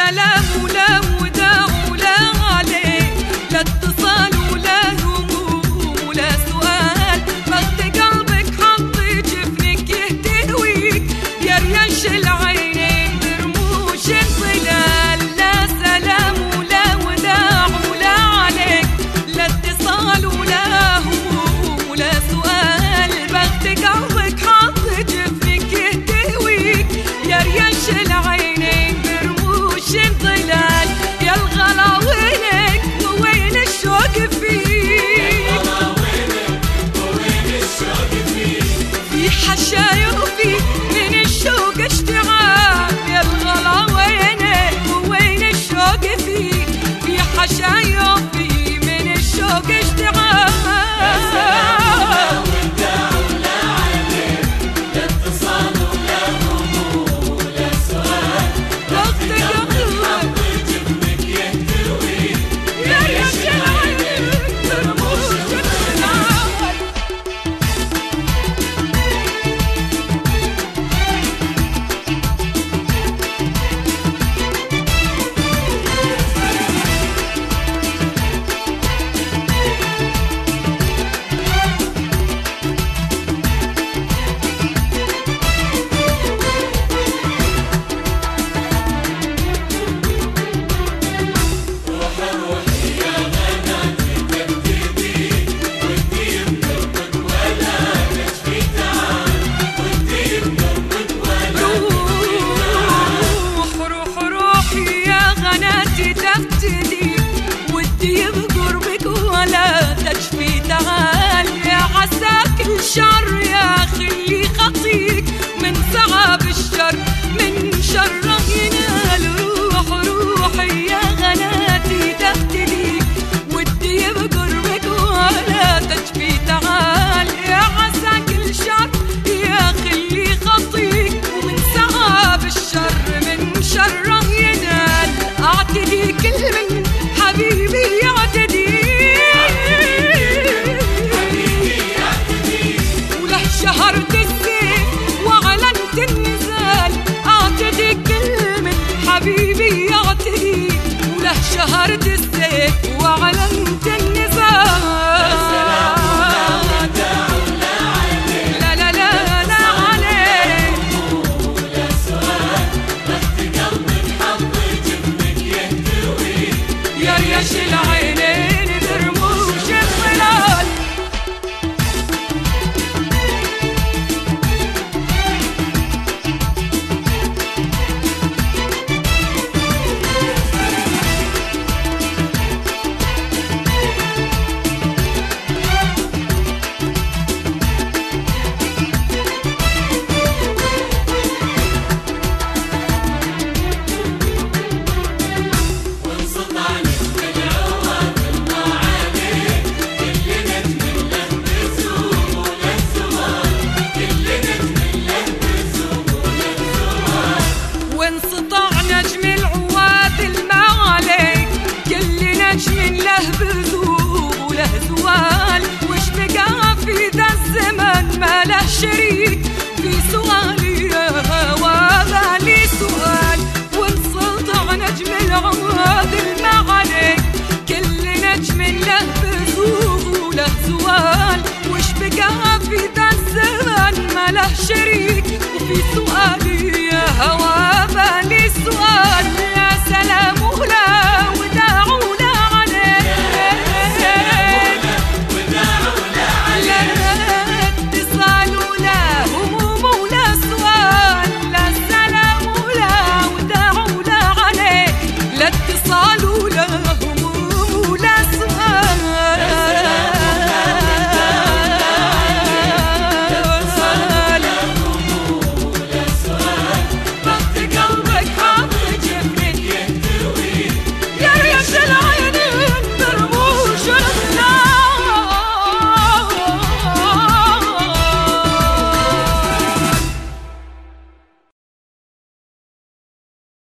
سلام ولا وداع ولا عليه، لا اتصال ولا هموم ولا سؤال، بخت قلبك حط جفنك يهتويك يا ريش العينين برموش الظلال. لا سلام ولا وداع ولا عليك، لا اتصال ولا هموم ولا سؤال، بخت قلبك حط جفنك يهتويك يا ريش العينين برموش الظلال. يا الغلا وينك ووين الشوق فيك، في حشايا وفي من الشوق اشتعال. يا الغلا وينك ووين الشوق فيك، في حشايا وفي من الشوق اشتعال. ودي بقربك ولا تجفي تعال، يا عساك الشر يا خلي خطيك من صعب الشر من شره ينال. روح روحي يا غناتي تفتديك، ودي بقربك ولا تجفي تعال، يا عساك الشر يا خلي خطيك ومن صعب الشر من شره ينال. اعتدي كل من حبيبي يعتدي، وله شهرت السيف وعلنت النزال. اعتدي كل من حبيبي يعتدي، وله شهرت السيف وعلنت النزال. لا لا لا لا عليك ولا سؤال، بخت قلبك حط جفنك يهتوي يا ريش العينين برموش الظلال. وانسطع نجم العواد المعاليك، كل نجم له بذوب وله زوال، وش بقى في ذا الزمن ما له شريك، في سؤالي يا هوا بالي سؤال. وانسطع نجم العواد المعاليك، كل نجم له بذوب وله زوال، وش بقى في ذا الزمن ما له شريك، وفي سؤالي